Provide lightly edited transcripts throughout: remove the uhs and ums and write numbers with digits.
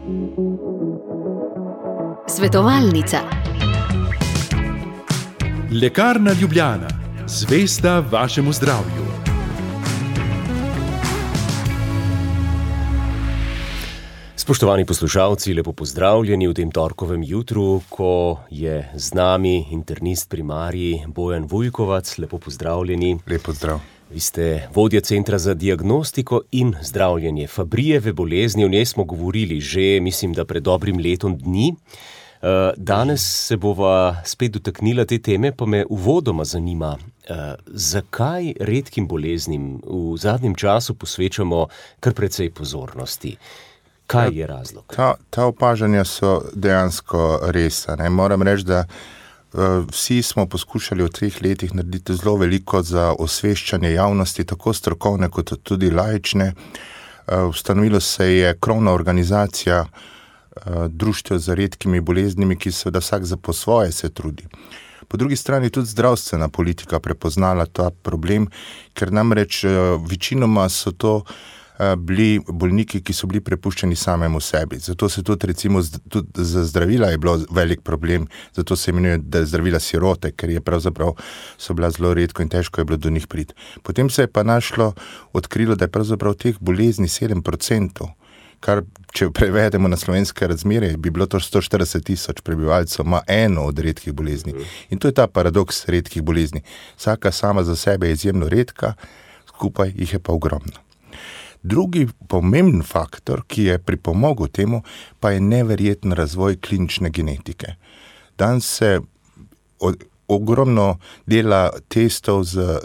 Svetovalnica. Lekarna Ljubljana, zvesta vašemu zdravju. Spoštovani poslušalci, lepo pozdravljeni v tem torkovem jutru, ko je z nami internist primarij Bojan Vujkovac. Lepo pozdravljeni. Lep pozdrav. Vi ste vodja Centra za diagnostiko in zdravljenje Fabrijeve bolezni. O njej smo govorili že, mislim, da pred dobrim letom dni. Danes se bova spet dotaknila te teme, pa me uvodoma zanima, zakaj redkim boleznim v zadnjem času posvečamo kar precej pozornosti. Kaj je razlog? Ta opažanja so dejansko res. Moram reči, da vsi smo poskušali v 3 letih narediti zelo veliko za osveščanje javnosti, tako strokovne kot tudi laične. Ustanovilo se je krovna organizacija društev za redkimi boleznimi, ki seveda vsak za po svoje se trudi. Po drugi strani tudi zdravstvena politika prepoznala ta problem, ker namreč večinoma so to bili bolniki, ki so bili prepuščeni samemu sebi. Zato se tudi recimo tudi za zdravila je bilo velik problem, zato se imenuje zdravila sirote, ker je pravzaprav so bila zelo redko in težko je bilo do njih priti. Potem se je pa odkrilo, da je pravzaprav teh bolezni 7%, kar če prevedemo na slovenske razmere, bi bilo to 140,000 prebivalcev, ima eno od redkih bolezni. In to je ta paradoks redkih bolezni. Vsaka sama za sebe je izjemno redka, skupaj jih je pa ogromno. Drugi pomemben faktor, ki je pripomogel temu, pa je neverjeten razvoj klinične genetike. Danes se ogromno dela testov,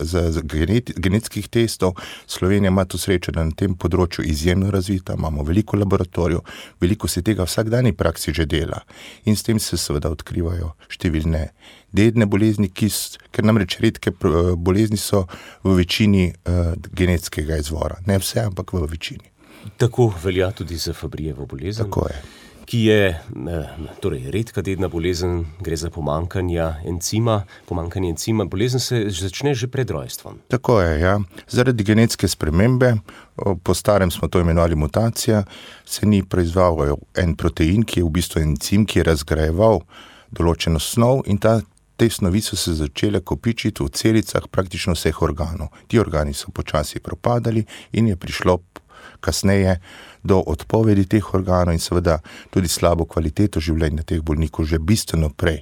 genetskih testov. Slovenija ima to srečo, da na tem področju izjemno razvita, imamo veliko laboratorijev, veliko se tega v vsakdanji praksi že dela. In s tem se seveda odkrivajo številne dedne bolezni, ker namreč redke bolezni so v večini genetskega izvora. Ne vse, ampak v večini. Tako velja tudi za Fabrijevo bolezen. Tako je. Ki je torej redka dedna bolezen, gre za pomanjkanje encima. Bolezen se začne že pred rojstvom. Tako je, ja. Zaradi genetske spremembe, po starem smo to imenovali mutacija, se ni proizval en protein, ki je v bistvu encim, ki je razgrajeval določeno snov, in te snovi so se začele kopičiti v celicah praktično vseh organov. Ti organi so počasi propadali in je prišlo kasneje do odpovedi teh organov in seveda tudi slabo kvaliteto življenja teh bolnikov že bistveno prej.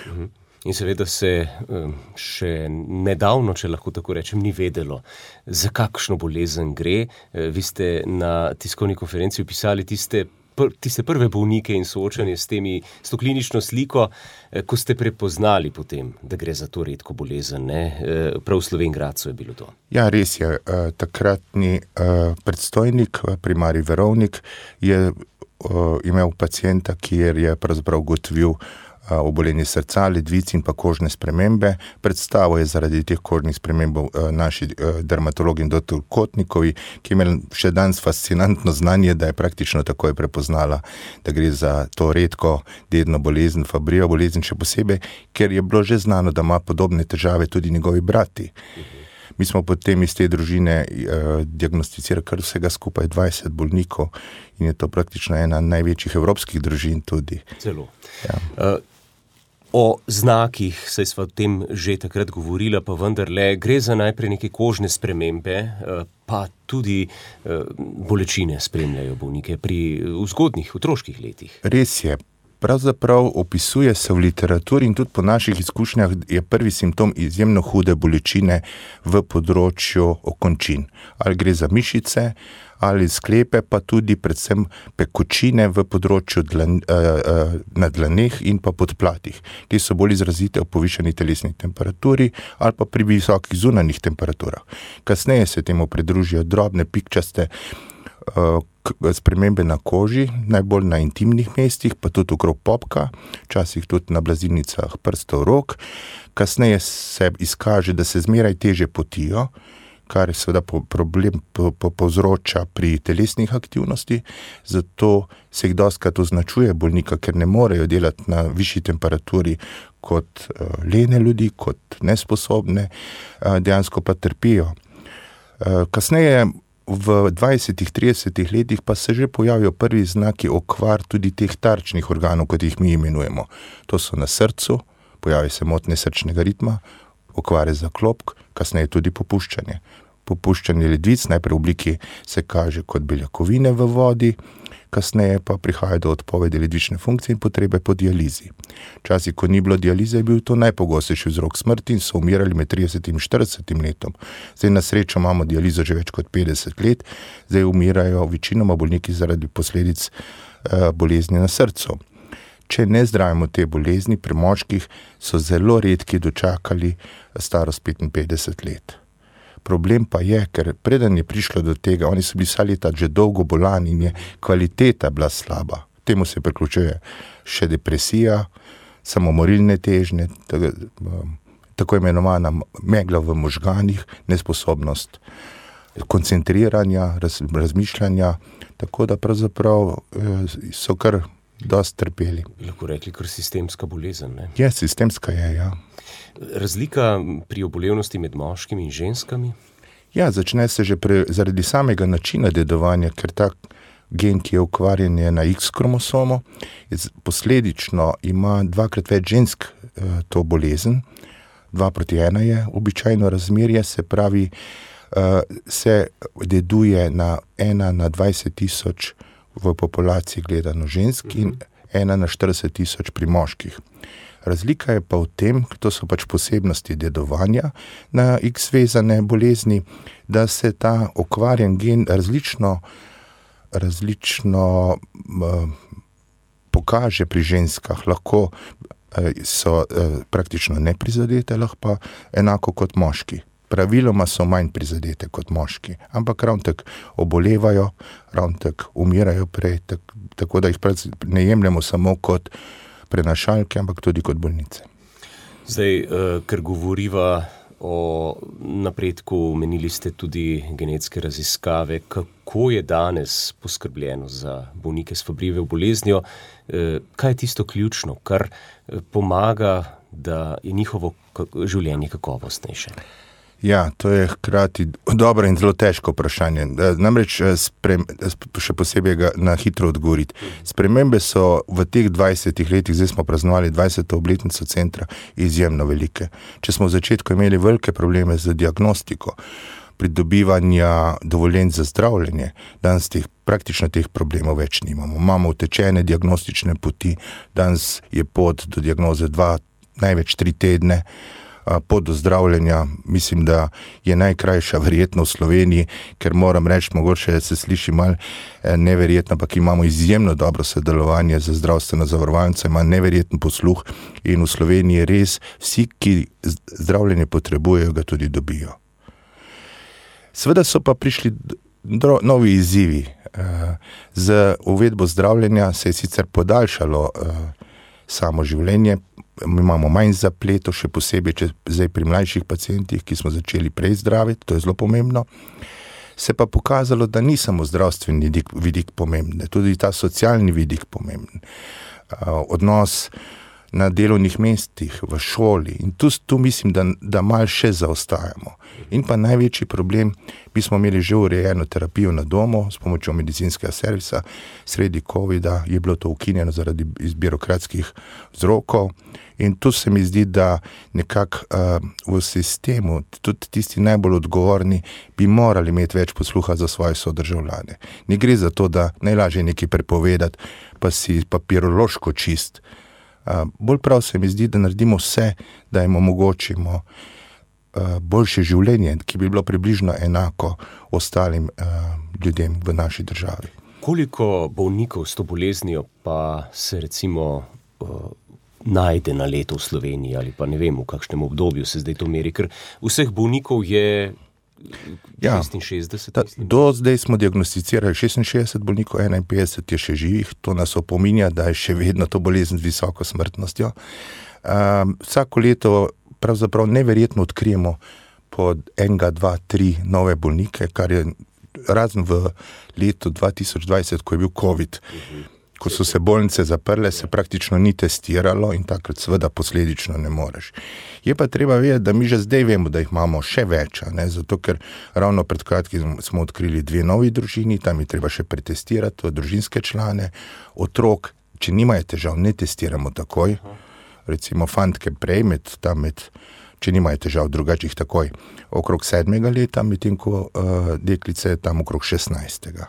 In seveda se še nedavno, če lahko tako rečem, ni vedelo, za kakšno bolezen gre. Vi ste na tiskovni konferenci opisali tiste prve bolnike in soočanje s to klinično sliko, ko ste prepoznali potem, da gre za to redko bolezen, ne? Prav v Slovenj Gradcu je bilo to. Ja, res je. Takratni predstojnik, primarij Verovnik, je imel pacienta, kjer je pravzaprav ugotovil obolenje srca, ledvic in pa kožne spremembe. Predstavo je zaradi teh kožnih sprememb naši dermatologi in dr. Kotnikovi, ki je imel še danes fascinantno znanje, da je praktično takoj prepoznala, da gre za to redko dedno bolezen, Fabrijevo bolezen, še posebej, ker je bilo že znano, da ima podobne težave tudi njegovi brati. Mi smo potem iz te družine diagnosticirali kar vsega skupaj 20 bolnikov in je to praktično ena največjih evropskih družin tudi. Celo. Ja. O znakih, saj sva o tem že takrat govorila, pa vendarle gre za najprej neke kožne spremembe, pa tudi bolečine spremljajo bolnike v zgodnjih otroških letih. Res je. Pravzaprav opisuje se v literaturi in tudi po naših izkušnjah je prvi simptom izjemno hude bolečine v področju okončin. Ali gre za mišice, ali sklepe, pa tudi predvsem pekočine v področju na dlaneh in pa podplatih, ki so bolj izrazite v povišani telesni temperaturi ali pa pri visokih zunanjih temperaturah. Kasneje se temu pridružijo drobne pikčaste spremembe na koži, najbolj na intimnih mestih, pa tudi okrog popka, včasih tudi na blazilnicah prstov rok. Kasneje se izkaže, da se zmeraj teže potijo, kar je seveda problem povzroča pri telesnih aktivnosti, zato se jih dostikrat označuje bolnika, ker ne morejo delati na višji temperaturi kot lene ljudi, kot nesposobne, dejansko pa trpijo. Kasneje v 20-30 letih pa se že pojavijo prvi znaki okvar tudi teh tarčnih organov, kot jih mi imenujemo. To so na srcu, pojavi se motnje srčnega ritma, okvare zaklopk, kasneje tudi popuščanje. Popuščanje ledvic najprej v obliki se kaže kot beljakovine v vodi, kasneje pa prihaja do odpovedi ledvične funkcije in potrebe po dializi. Včasih, ko ni bilo dialize, je bil to najpogostejši vzrok smrti in so umirali med 30 in 40 letom. Zdaj na srečo imamo dializo že več kot 50 let, zdaj umirajo večinoma bolniki zaradi posledic bolezni na srcu. Če ne zdravimo te bolezni, pri moških so zelo redki dočakali starost 55 let. Problem pa je, ker preden je prišlo do tega, oni so bili vsa leta že dolgo bolani in je kvaliteta bila slaba. Temu se priključuje še depresija, samomorilne težnje, tako imenovana megla v možganih, nesposobnost koncentriranja, razmišljanja, tako da pravzaprav so kar dosti trpeli. Lahko rekli, kar sistemska bolezen, ne? Je, sistemska je, ja. Razlika pri obolevnosti med moškimi in ženskami? Ja, začne se že zaradi samega načina dedovanja, ker ta gen, ki je ukvarjen je na X kromosomu, posledično ima dvakrat več žensk to bolezen, 2:1 je običajno razmerje, se pravi, se deduje na 1 na 20.000 v populaciji gledano žensk in 1 na 40.000 pri moških. Razlika je pa v tem, to so pač posebnosti dedovanja na X vezane bolezni, da se ta okvarjen gen različno pokaže pri ženskah. Lahko so praktično neprizadete, lahko pa enako kot moški. Praviloma so manj prizadete kot moški, ampak ravno tako obolevajo, ravno tako umirajo prej, tako da jih ne jemljemo samo kot prenašalke, ampak tudi kot bolnice. Zdaj, ker govoriva o napredku, omenili ste tudi genetske raziskave, kako je danes poskrbljeno za bolnike s Fabrijevo boleznijo, kaj je tisto ključno, kar pomaga, da je njihovo življenje kakovostnejše? Ja, to je hkrati dobro in zelo težko vprašanje. Namreč še posebej ga na hitro odgovoriti. Spremembe so v teh 20 letih, zdaj smo praznovali 20. obletnico centra, izjemno velike. Če smo v začetku imeli velike probleme z diagnostiko, pridobivanja dovoljenj za zdravljenje, danes praktično teh problemov več nimamo. Imamo utečene diagnostične poti, danes je pot do diagnoze 2, največ 3 tedne, pot do zdravljenja, mislim, da je najkrajša verjetno v Sloveniji, ker moram reči, mogoče se sliši malo neverjetno, ampak imamo izjemno dobro sodelovanje z zdravstveno zavarovalnico, ima neverjeten posluh in v Sloveniji res vsi, ki zdravljenje potrebujejo, ga tudi dobijo. Seveda so pa prišli novi izzivi. Z uvedbo zdravljenja se je sicer podaljšalo samo življenje, mi imamo manj zapletov, še posebej zdaj pri mlajših pacientih, ki smo začeli prej zdraviti, to je zelo pomembno. Se pa pokazalo, da ni samo zdravstveni vidik pomemben, tudi ta socialni vidik pomemben. Odnos na delovnih mestih, v šoli in tu mislim, da malo še zaostajamo. In pa največji problem, mi smo imeli že urejeno terapijo na domu s pomočjo medicinskega servisa, sredi covida je bilo to ukinjeno zaradi birokratskih vzrokov in tu se mi zdi, da nekako v sistemu, tudi tisti najbolj odgovorni, bi morali imeti več posluha za svoje sodržavljane. Ne gre za to, da najlažje nekaj prepovedati, pa si papirološko čist. Bolj prav se mi zdi, da naredimo vse, da jim omogočimo boljše življenje, ki bi bilo približno enako ostalim ljudem v naši državi. Koliko bolnikov s to boleznijo pa se recimo najde na leto v Sloveniji ali pa ne vem, v kakšnem obdobju se zdaj to meri, ker vseh bolnikov je 66. Do zdaj smo diagnosticirali 66 bolnikov, 51 je še živih, to nas opominja, da je še vedno to bolezen z visoko smrtnostjo. Vsako leto pravzaprav neverjetno odkrijemo po 1, 2, 3 nove bolnike, kar je razen v letu 2020, ko je bil COVID. ko so se bolnice zaprle, se praktično ni testiralo in takrat seveda posledično ne moreš. Je pa treba vedeti, da mi že zdaj vemo, da jih imamo še več, ne? Zato ker ravno pred kratkim smo odkrili 2 novi družini, tam je treba še pretestirati družinske člane, otrok, če nimajo težav, ne testiramo takoj, recimo fantke prej, če nimajo težav, drugače jih takoj okrog 7. leta, medtem ko deklice tam okrog 16.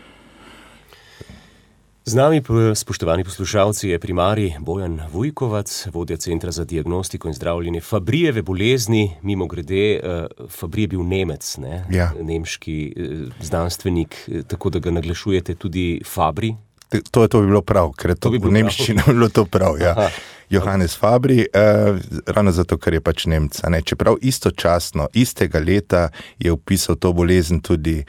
Z nami, spoštovani poslušalci, je primarij Bojan Vujkovac, vodja Centra za diagnostiko in zdravljenje Fabrijeve bolezni. Mimogrede, Fabrij je bil Nemec, ne? Ja. Nemški znanstvenik, tako da ga naglašujete tudi Fabri. To bi bilo prav, ker je to v nemščini bilo to prav, ja. Johannes Fabri, ravno zato, ker je pač Nemca, ne. Čeprav istočasno, istega leta je opisal to bolezen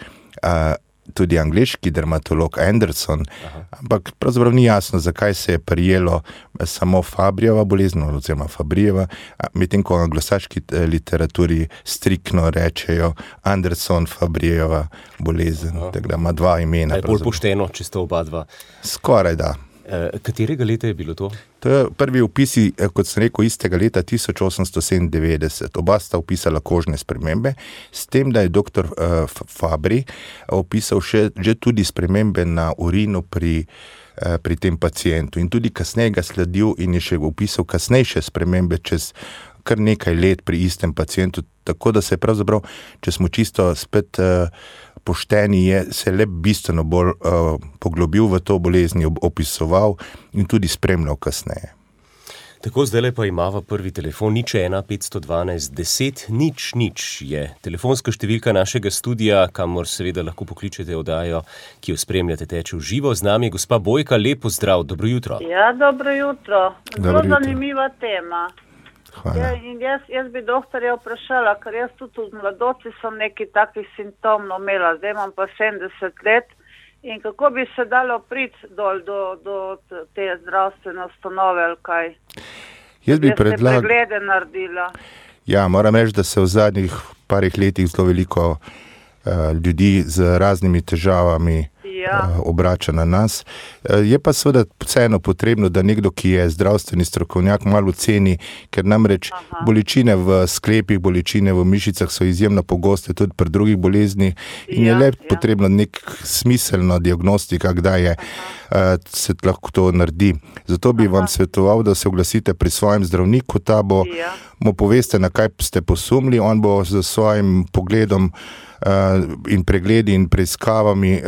tudi angleški dermatolog Anderson, ampak pravzaprav ni jasno, zakaj se je prijelo samo Fabrijeva bolezen, oziroma Fabrijeva, medtem ko v anglosaški literaturi striktno rečejo Anderson Fabrijeva bolezen, tako da ima 2 imena. Je bolj pošteno, če sta oba 2. Skoraj da. Katerega leta je bilo to? To je prvi opisi, kot sem rekel, istega leta 1897. Oba sta opisala kožne spremembe, s tem, da je dr. Fabri opisal že tudi spremembe na urinu pri tem pacientu. In tudi kasneje ga sledil in je še opisal kasnejše spremembe čez kar nekaj let pri istem pacientu. Tako da se pravzaprav, če smo čisto spet pošteni, se le bistveno bolj poglobil v to bolezni, opisoval in tudi spremljal kasneje. Tako, zdajle pa imava prvi telefon, 01512 10 000 je telefonska številka našega studia, kamor seveda lahko pokličete oddajo, ki jo spremljate, teče v živo. Z nami je gospa Bojka, lepo zdrav, dobro jutro. Ja, dobro jutro. Dobro jutro. Zanimiva tema. Hvala. Jaz bi doktorja vprašala, ker jaz tudi v mladosti sem nekaj takih simptomov imela, zdaj imam pa 70 let in kako bi se dalo priti dol do te zdravstvene ustanove ali kaj? Jaz bi preglede naredila. Ja, moram reči, da se v zadnjih parih letih zelo veliko ljudi z raznimi težavami obrača na nas. Je pa seveda vseeno potrebno, da nekdo, ki je zdravstveni strokovnjak, malo ceni, ker namreč bolečine v sklepih, bolečine v mišicah so izjemno pogoste tudi pri drugih boleznih in je le potrebno nek smiselno diagnostika, kdaj se lahko to naredi. Zato bi vam svetoval, da se oglasite pri svojem zdravniku, ta mu poveste, na kaj ste posumili, on bo z svojim pogledom in pregledi in preiskavami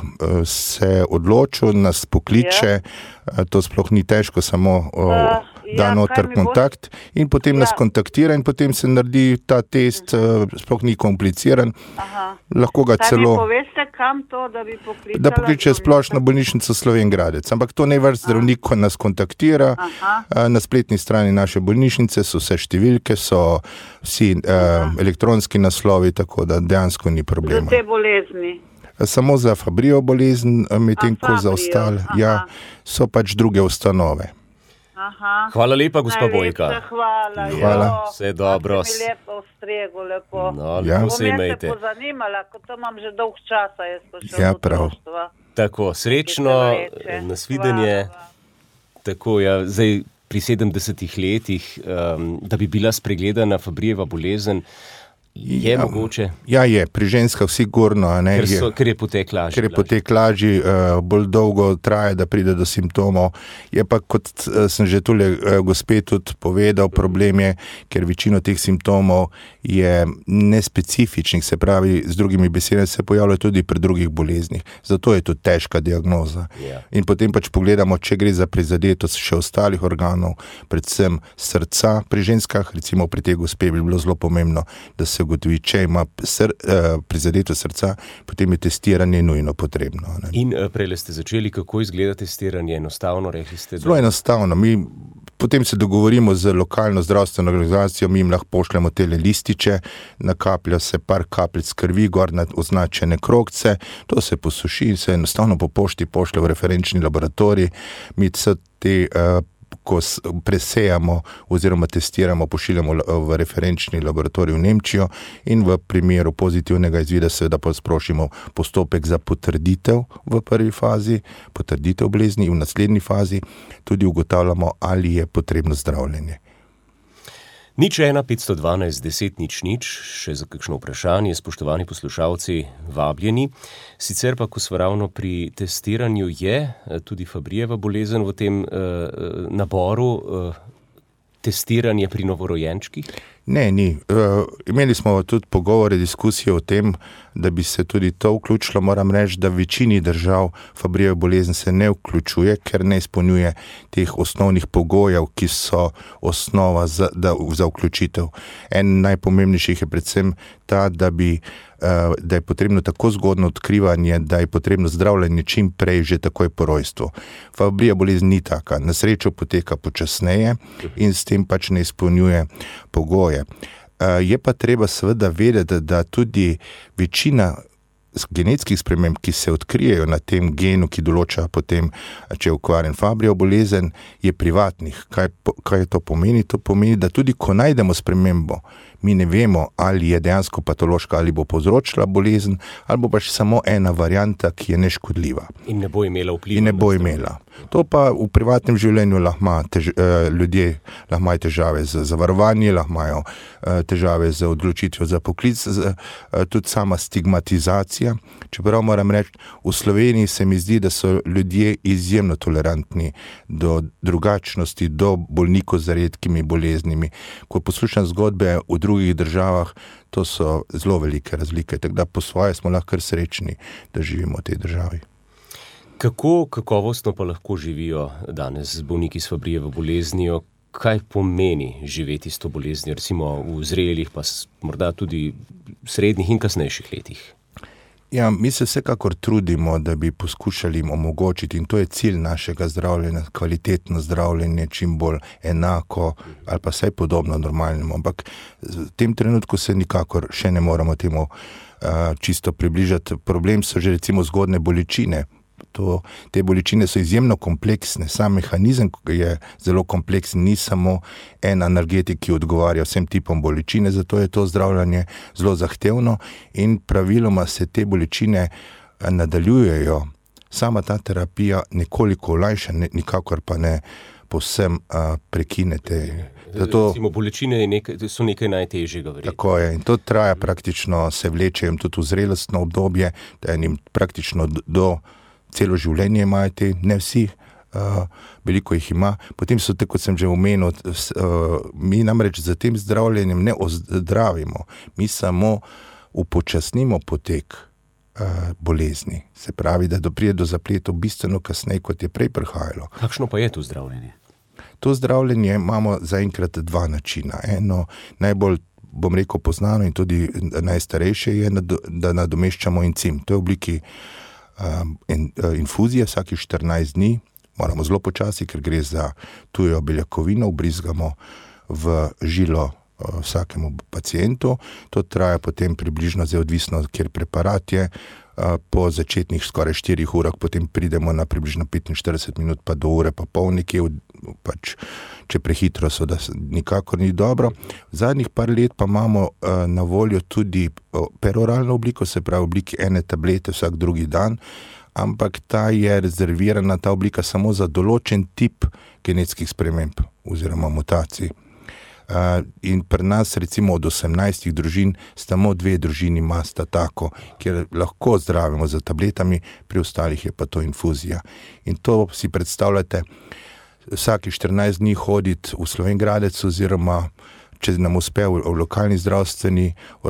se odločil, nas pokliče, to sploh ni težko, samo da noter kontakt in potem nas kontaktira in potem se naredi ta test, sploh ni kompliciran. Lahko ga celo... mi poveste, kam to, da bi pokličala? Da pokliče Splošno bolnišnico Slovenj Gradec, ampak to ne vaš zdravnik, ko nas kontaktira. Na spletni strani naše bolnišnice so vse številke, so vsi elektronski naslovi, tako da dejansko ni problema. Za te bolezni? Samo za Fabrijevo bolezen, medtem ko za ostale, so pač druge ustanove. Hvala lepa, gospa Bojka. Hvala. Vse dobro. Mi lepo vstrego, lepo. No, lepo se imejte. Bom jaz se pozanimala, ko to imam že dolg časa. Prav. Tako, srečno, nasvidenje. Tako, zdaj pri 70 letih, da bi bila spregledana Fabrijeva bolezen, je mogoče? Ja, je. Pri ženskah sigurno. Ker je potek lažji. Ker je potek lažji, bolj dolgo traja, da pride do simptomov. Je pa, kot sem že tule gospe tudi povedal, problem je, ker večino teh simptomov je nespecifičnih, se pravi, z drugimi besedami se pojavljajo tudi pri drugih boleznih. Zato je to težka diagnoza. In potem pač pogledamo, če gre za prizadetost še ostalih organov, predvsem srca. Pri ženskah, recimo pri tej gospe, bi bilo zelo pomembno, da se ugotovi, če ima prizadeto srca, potem je testiranje nujno potrebno. In prej ste začeli, kako izgleda testiranje? Enostavno, rekli ste? Zelo enostavno. Mi potem se dogovorimo z lokalno zdravstveno organizacijo, mi jim lahko pošljemo tele lističe, nakaplja se par kapljic krvi, gor na označene krogce, to se posuši in se enostavno po pošti pošlje v referenčni laboratorij. Mi vse te ko presejamo oziroma testiramo, pošiljamo v referenčni laboratorij v Nemčijo in v primeru pozitivnega izvida seveda pa sprošimo postopek za potrditev v prvi fazi, potrditev bolezni in v naslednji fazi tudi ugotavljamo, ali je potrebno zdravljenje. 01512 10 00, še za kakšno vprašanje, spoštovani poslušalci, vabljeni. Sicer pa, ko smo ravno pri testiranju, je tudi Fabrijeva bolezen v tem naboru testiranje pri novorojenčkih? Ne, ni. Imeli smo tudi pogovore, diskusije o tem, da bi se tudi to vključilo. Moram reči, da v večini držav Fabrijeva bolezen se ne vključuje, ker ne izpolnjuje teh osnovnih pogojev, ki so osnova za vključitev. En najpomembnejših je predvsem ta, da je potrebno tako zgodno odkrivanje, da je potrebno zdravljenje čim prej, že takoj po rojstvu. Fabrijeva bolezen ni taka. Na srečo poteka počasneje in s tem pač ne izpolnjuje pogoje. Je pa treba seveda vedeti, da tudi večina genetskih sprememb, ki se odkrijejo na tem genu, ki določa potem, če je okvarjen Fabrijeva bolezen, je privatnih. Kaj to pomeni? To pomeni, da tudi ko najdemo spremembo, mi ne vemo, ali je dejansko patološka, ali bo povzročila bolezen, ali bo pač samo ena varianta, ki je neškodljiva. In ne bo imela vpliva. In ne bo imela. To pa v privatnem življenju ljudje lahko imajo težave z zavarovanjem, lahko imajo težave z odločitvijo za poklic, tudi sama stigmatizacija. Čeprav moram reči, v Sloveniji se mi zdi, da so ljudje izjemno tolerantni do drugačnosti, do bolnikov z redkimi boleznimi. Ko poslušam zgodbe v drugih državah, to so zelo velike razlike, tako da po svoje smo lahko kar srečni, da živimo v tej državi. Kako kakovostno pa lahko živijo danes bolniki s Fabrijevo boleznijo? Kaj pomeni živeti s to boleznijo, recimo v zrelih, pa morda tudi srednjih in kasnejših letih? Ja, mi se vsekakor trudimo, da bi poskušali jim omogočiti, in to je cilj našega zdravljenja, kvalitetno zdravljenje, čim bolj enako ali pa vsaj podobno normalnemu. Ampak v tem trenutku se nikakor še ne moramo temu čisto približati. Problem so že recimo zgodne bolečine. Te bolečine so izjemno kompleksne, sam mehanizem je zelo kompleksen, ni samo en analgetik, ki odgovarja vsem tipom bolečine, zato je to zdravljanje zelo zahtevno in praviloma se te bolečine nadaljujejo. Sama ta terapija nekoliko olajša, nikakor pa ne povsem prekinete. Recimo bolečine so nekaj najtežjega verjetno. Tako je, in to traja praktično, se vlečejo tudi v zrelostno obdobje, da enim praktično do celo življenje imajo te, ne vsi, veliko jih ima. Potem so te, kot sem že omenil, mi namreč za tem zdravljenjem ne ozdravimo, mi samo upočasnimo potek bolezni. Se pravi, da pride do zapletov bistveno kasneje, kot je prej prihajalo. Kakšno pa je to zdravljenje? To zdravljenje imamo zaenkrat dva načina. Eno najbolj, bom rekel, poznano in tudi najstarejše je, da nadomeščamo encim. To je v obliki infuzije vsakih 14 dni, moramo zelo počasi, ker gre za tujo beljakovino, vbrizgamo v žilo vsakemu pacientu. To traja potem približno, zdaj odvisno, kjer preparat je, po začetnih skoraj 4 urah, potem pridemo na približno 45 minut, pa do ure pa pol nekje, pač, če prehitro so, da nikakor ni dobro. V zadnjih par let pa imamo na voljo tudi peroralno obliko, se pravi v obliki ene tablete vsak drugi dan, ampak ta je rezervirana, ta oblika, samo za določen tip genetskih sprememb oziroma mutacij. In pri nas recimo od 18 družin samo 2 družini imata tako, kjer lahko zdravimo z tabletami, pri ostalih je pa to infuzija. In to si predstavljate, vsaki 14 dni hoditi v Slovenj Gradec oziroma če nam uspe v lokalni zdravstveni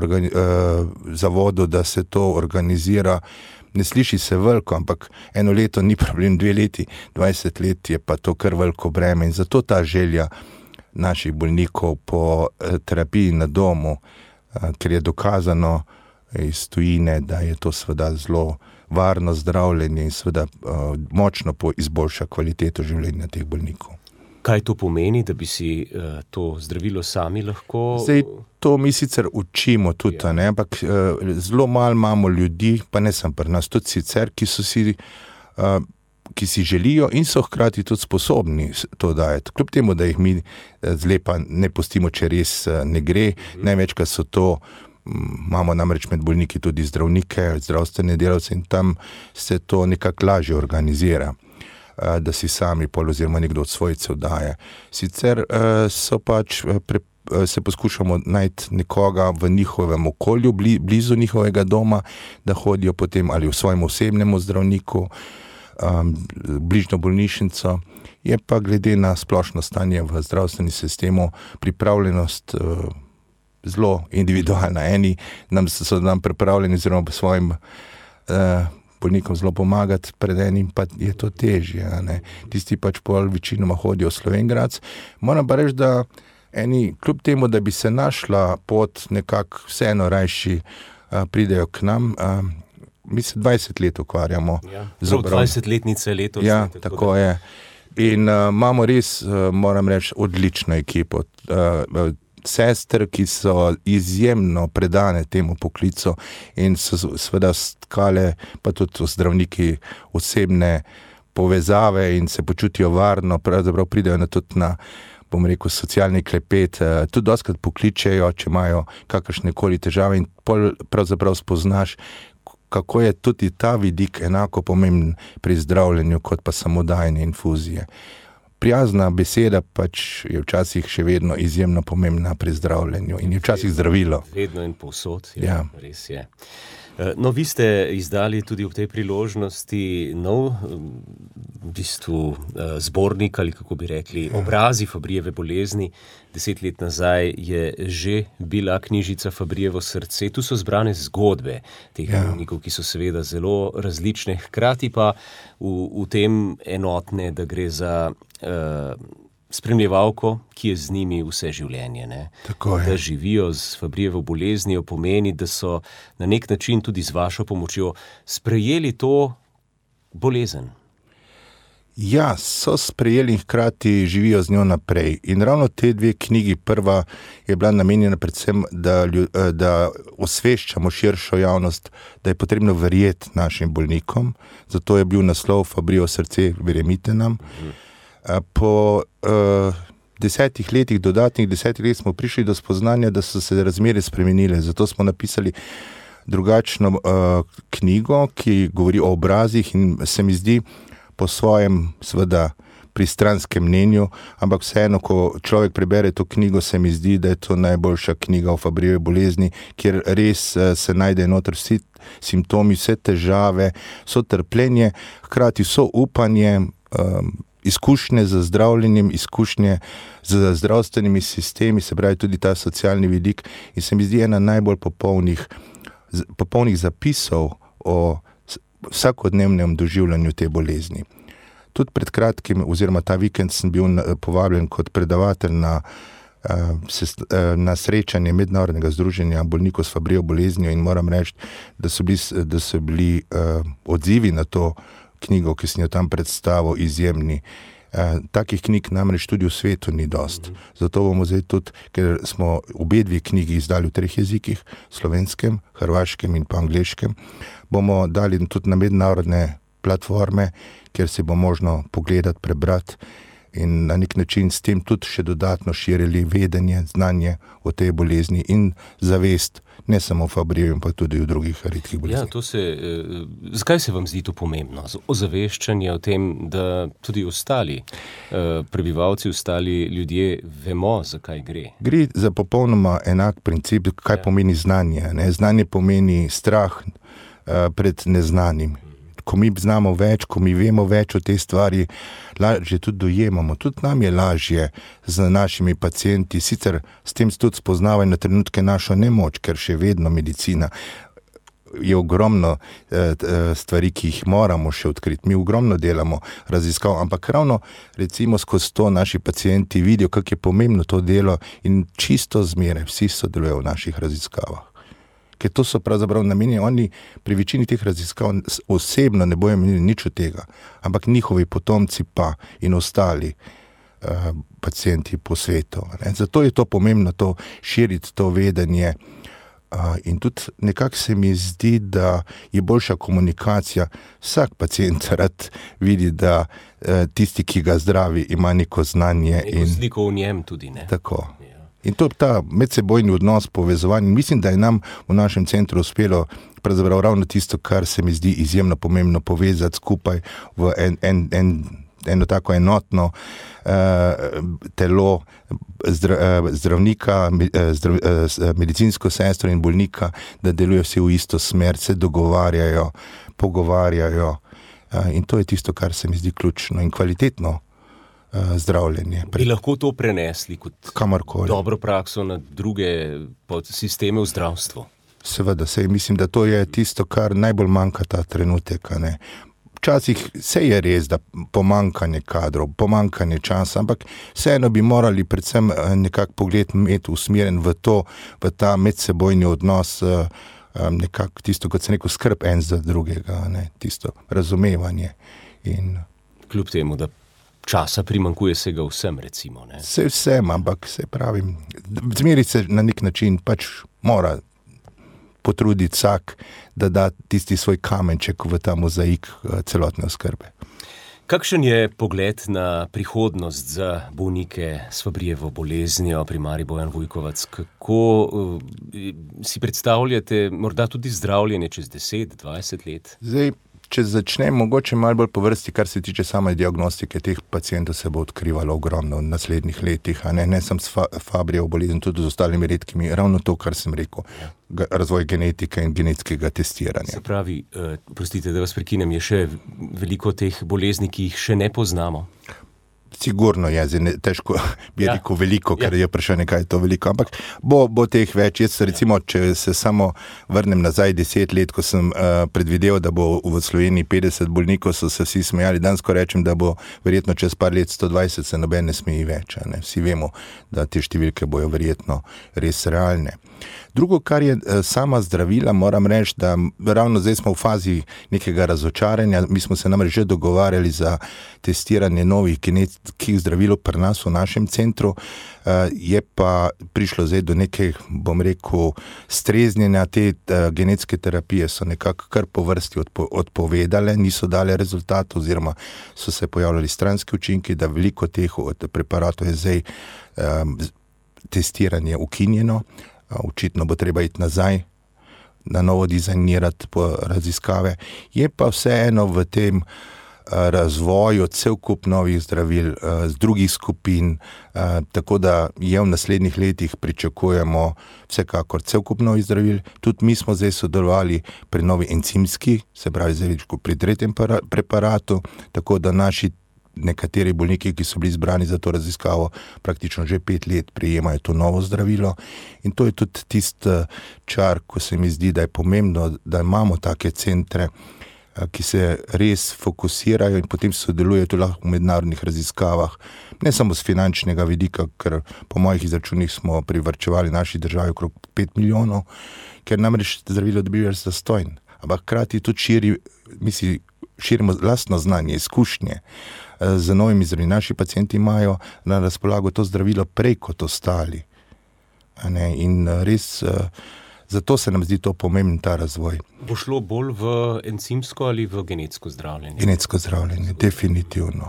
zavodu, da se to organizira. Ne sliši se veliko, ampak 1 leto ni problem, 2 leti, 20 let je pa to kar veliko breme in zato ta želja naših bolnikov po terapiji na domu, ker je dokazano iz tujine, da je to seveda zelo varno zdravljenje in seveda močno izboljša kvaliteto življenja teh bolnikov. Kaj to pomeni, da bi si to zdravilo sami lahko? Zdaj, to mi sicer učimo tudi, ne, ampak zelo malo imamo ljudi, pa ne samo pri nas, tudi sicer, ki so si ki si želijo in so hkrati tudi sposobni to dajati. Kljub temu, da jih mi zlepa ne pustimo, če res ne gre. Največkrat so to, imamo namreč med bolniki tudi zdravnike, zdravstvene delavce in tam se to nekako lažje organizira, da si sami oziroma nekdo od svojcev daje. Sicer so pač se poskušamo najti nekoga v njihovem okolju, blizu njihovega doma, da hodijo potem ali v svojem osebnemu zdravniku, bližnjo bolnišnico. Je pa glede na splošno stanje v zdravstvenem sistemu pripravljenost zelo individualna. Eni so nam pripravljeni oziroma svojim bolnikom zelo pomagati, pred enim pa je to težje. Tisti pač večinoma hodijo v Slovenj Gradec. Moram pa reči, da eni, kljub temu, da bi se našla pot, nekako vseeno rajši pridejo k nam. Mi se 20 let ukvarjamo. Ja, 20-letnice letos. Ja, tako je. In imamo res, moram reči, odlično ekipo. Sester, ki so izjemno predane temu poklicu in so seveda stkale, pa tudi zdravniki, osebne povezave in se počutijo varno, pravzaprav pridejo tudi na, bom rekel, socialni klepet, tudi dostikrat pokličejo, če imajo kakršnekoli težave in pravzaprav spoznaš, kako je tudi ta vidik enako pomemben pri zdravljenju, kot pa samo dajanje infuzije. Prijazna beseda pač je včasih še vedno izjemno pomembna pri zdravljenju in je včasih zdravilo. Vedno in povsod, ja. Res je. No, vi ste izdali tudi ob tej priložnosti nov, v bistvu zbornik, ali kako bi rekli, Obrazi Fabrijeve bolezni. 10 let nazaj je že bila knjižica Fabrijevo srce. Tu so zbrane zgodbe teh bolnikov, ki so seveda zelo različne, hkrati pa v tem enotne, da gre za spremljevalko, ki je z njimi vse življenje. Da živijo z Fabrijevo boleznijo, pomeni, da so na nek način tudi z vašo pomočjo sprejeli to bolezen. Ja, so sprejeli in hkrati živijo z njo naprej. In ravno te dve knjigi, prva je bila namenjena predvsem, da osveščamo širšo javnost, da je potrebno verjeti našim bolnikom. Zato je bil naslov Fabrijevo srce, verjemite nam. Po 10 letih, dodatnih 10 let smo prišli do spoznanja, da so se razmere spremenile. Zato smo napisali drugačno knjigo, ki govori o obrazih in se mi zdi po svojem, seveda, pristranskem mnenju, ampak vseeno, ko človek prebere to knjigo, se mi zdi, da je to najboljša knjiga o Fabrijevi bolezni, kjer res se najde noter vsi simptomi, vse težave, vso trpljenje, hkrati vso upanje, izkušnje z zdravljenjem, izkušnje z zdravstvenimi sistemi, se pravi tudi ta socialni vidik, in se mi zdi ena najbolj popolnih zapisov o vsakodnevnem doživljanju te bolezni. Tudi pred kratkim, oziroma ta vikend sem bil povabljen kot predavatelj na srečanje Mednarodnega združenja bolnikov s Fabrijevo boleznijo in moram reči, da so bili odzivi na to knjigo, ki sem jo tam predstavil, izjemni. Takih knjig namreč tudi v svetu ni dost. Zato bomo zdaj tudi, ker smo obe dve knjigi izdali v 3 jezikih, slovenskem, hrvaškem in pa angleškem, bomo dali tudi na mednarodne platforme, kjer se bo možno pogledati, prebrati in na nek način s tem tudi še dodatno širili vedenje, znanje o tej bolezni in zavest, ne samo o Fabrijevi, pa tudi o drugih redkih boleznih. Ja, zakaj se vam zdi to pomembno? Ozaveščanje o tem, da tudi ostali prebivalci, ostali ljudje vemo, zakaj gre? Gre za popolnoma enak princip, kaj pomeni znanje. Znanje pomeni strah pred neznanim. Ko mi znamo več, ko mi vemo več o tej stvari, lažje tudi dojemamo. Tudi nam je lažje z našimi pacienti, sicer s tem tudi spoznavajo na trenutke našo nemoč, ker še vedno medicina je ogromno stvari, ki jih moramo še odkriti. Mi ogromno delamo raziskav, ampak ravno recimo skozi to naši pacienti vidijo, kako je pomembno to delo in čisto zmeraj vsi sodelujejo v naših raziskavah. Ker to so pravzaprav namenjeni, oni pri večini teh raziskav osebno ne bojo imeli nič od tega, ampak njihovi potomci pa in ostali pacienti po svetu. Zato je to pomembno, to širiti to vedenje In tudi nekako se mi zdi, da je boljša komunikacija. Vsak pacient rad vidi, da tisti, ki ga zdravi, ima neko znanje. Neko sliko v njem tudi, ne? Tako. In to je ta medsebojni odnos, povezovanje. Mislim, da je nam v našem centru uspelo pravzaprav ravno tisto, kar se mi zdi izjemno pomembno, povezati skupaj v eno tako enotno telo zdravnika, medicinsko sestro in bolnika, da delujejo vsi v isto smer, se dogovarjajo, pogovarjajo. In to je tisto, kar se mi zdi ključno in kvalitetno zdravljenje. Bi lahko to prenesli kot kamorkoli dobro prakso na druge sisteme v zdravstvu? Seveda, mislim, da to je tisto, kar najbolj manjka ta trenutek. Včasih se je res, da pomanjkanje kadrov, pomanjkanje časa, ampak vseeno bi morali predvsem nekako pogled imeti usmeren v ta medsebojni odnos, nekako tisto, kot se neko skrb en za drugega, tisto razumevanje. Kljub temu, da časa primanjkuje se ga vsem, recimo, ne? Se vsem, ampak se pravim, zmeri se na nek način pač mora potruditi vsak, da da tisti svoj kamenček v ta mozaik celotne oskrbe. Kakšen je pogled na prihodnost za bolnike s Fabrijevo boleznijo, primarij Bojan Vujkovac? Kako si predstavljate morda tudi zdravljenje čez 10-20 let? Zdaj, če začnem mogoče malo bolj po vrsti, kar se tiče same diagnostike, teh pacientov se bo odkrivalo ogromno v naslednjih letih, ne samo s Fabrijevo boleznjo, tudi z ostalimi redkimi, ravno to, kar sem rekel, razvoj genetike in genetskega testiranja. Se pravi, prostite, da vas prekinem, je še veliko teh bolezni, ki jih še ne poznamo? Sigurno je, težko bi rekel veliko, ker je vprašanje, kaj je to veliko, ampak bo teh več. Jaz recimo, če se samo vrnem nazaj 10 let, ko sem predvideval, da bo v Sloveniji 50 bolnikov, so se vsi smejali. Danes, ko rečem, da bo verjetno čez par let 120, se noben ne smeji več. Vsi vemo, da te številke bojo verjetno res realne. Drugo, kar je sama zdravila, moram reči, da ravno zdaj smo v fazi nekega razočaranja. Mi smo se namreč že dogovarjali za testiranje novih genetskih zdravil pri nas v našem centru. Je pa prišlo zdaj do nekaj, bom rekel, streznjenja. Te genetske terapije so nekako kar po vrsti odpovedale, niso dale rezultatov oziroma so se pojavljali stranski učinki, da veliko teh preparatov je zdaj testiranje ukinjeno. Očitno bo treba iti nazaj, na novo dizajnirati po raziskave. Je pa vseeno v tem razvoju cel kup novih zdravil z drugih skupin, tako da je v naslednjih letih pričakujemo vsekakor cel kup novih zdravil. Tudi mi smo zdaj sodelovali pri novi encimski, se pravi zdaj pri 3. preparatu, tako da naši nekateri bolniki, ki so bili izbrani za to raziskavo, praktično že 5 let prejemajo to novo zdravilo. In to je tudi tisti čar, ko se mi zdi, da je pomembno, da imamo take centre, ki se res fokusirajo in potem sodelujejo tudi lahko v mednarodnih raziskavah. Ne samo z finančnega vidika, ker po mojih izračunih smo privarčevali naši državi okrog 5 milijonov, ker namreč zdravilo dobivajo zastonj. Ampak hkrati tudi širimo lastno znanje, izkušnje. Z novimi zdravili. Naši pacienti imajo na razpolago to zdravilo prej kot ostali. In res, zato se nam zdi to pomemben ta razvoj. Bo šlo bolj v encimsko ali v genetsko zdravljenje? Genetsko zdravljenje, definitivno.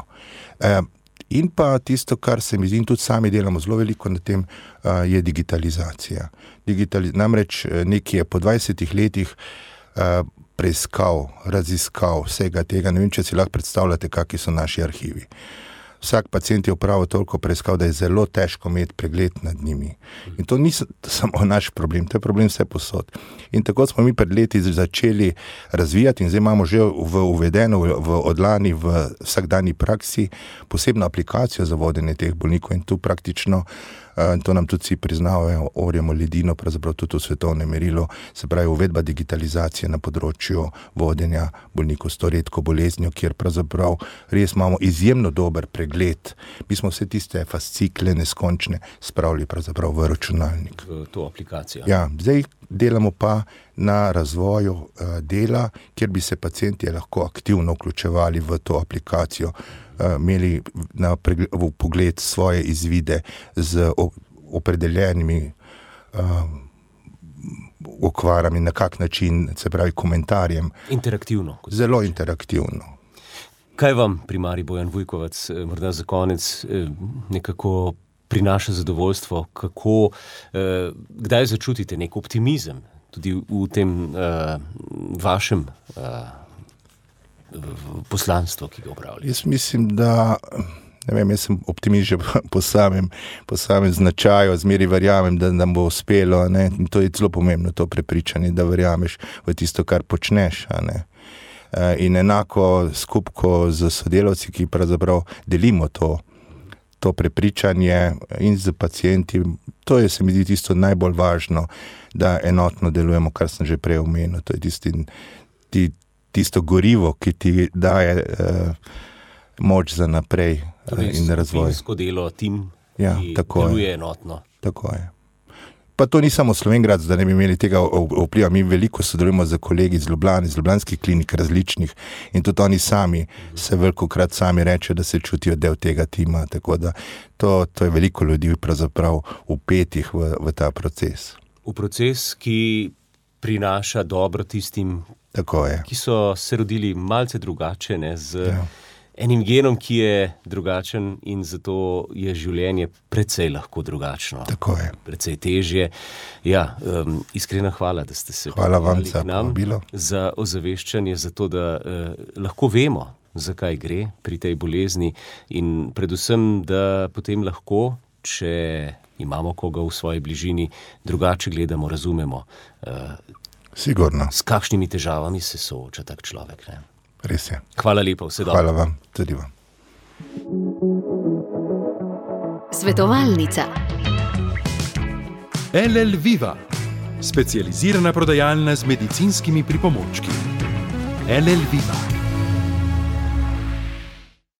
In pa tisto, kar se mi zdi, in tudi sami delamo zelo veliko na tem, je digitalizacija. Namreč nekaj je po 20 letih preiskav, raziskav vsega tega. Ne vem, če si lahko predstavljate, kakšni so naši arhivi. Vsak pacient je opravil toliko preiskav, da je zelo težko imeti pregled nad njimi. In to ni samo naš problem, to je problem vse posod. In tako smo mi pred leti začeli razvijati in zdaj imamo že uvedeno od lani v vsakdanji praksi posebno aplikacijo za vodenje teh bolnikov in tu praktično, to nam tudi vsi priznavajo, orjemo ledino, pravzaprav tudi v svetovnem merilu, se pravi uvedba digitalizacije na področju vodenja bolnikov s to redko boleznjo, kjer pravzaprav res imamo izjemno dober pregled. Mi smo vse tiste fascikle neskončne spravili pravzaprav v računalnik. V to aplikacijo. Ja, zdaj delamo pa na razvoju dela, kjer bi se pacienti lahko aktivno vključevali v to aplikacijo, imeli v pogled svoje izvide z opredeljenimi okvarami, na kak način, se pravi komentarjem. Interaktivno. Zelo interaktivno. Kaj vam, primarij Bojan Vujkovac, morda za konec nekako prinaša zadovoljstvo, kako, kdaj začutite nek optimizem tudi v tem vašem poslanstvu, ki ga upravljate? Jaz mislim, da jaz sem optimist že po samem značaju, zmeri verjamem, da nam bo uspelo, ne? In to je zelo pomembno, to prepričanje, da verjameš v tisto, kar počneš, ne? In enako skupko z sodelavci, ki pravzaprav delimo to prepričanje in z pacienti, to je, se mi zdi, tisto najbolj važno, da enotno delujemo, kar sem že prej omenil, to je tisto gorivo, ki ti daje moč za naprej in razvoj. Skupinsko delo, tim, ki deluje enotno. Tako je. Pa to ni samo Slovenj Gradec, da ne bi imeli tega vpliva. Mi veliko sodelujemo z kolegi iz Ljubljane, iz ljubljanskih klinik različnih in tudi oni sami se velikokrat sami rečejo, da se čutijo del tega tima. Tako da to je veliko ljudi pravzaprav vpetih v ta proces. V proces, ki prinaša dobro tistim, ki so se rodili malce drugače, ne, z enim genom, ki je drugačen in zato je življenje precej lahko drugačno. Tako je. Precej težje. Ja, iskrena hvala, da ste se hvala vam k nam za ozaveščanje, za to, da lahko vemo, zakaj gre pri tej bolezni in predvsem, da potem lahko, če imamo koga v svoji bližini, drugače gledamo, razumemo. Sigurno. S kakšnimi težavami se sooča tak človek, ne? Res je. Hvala lepa, vse dobro. Hvala vam, tudi vam. Svetovalnica. LL Viva, specializirana prodajalna z medicinskimi pripomočki. LL Viva.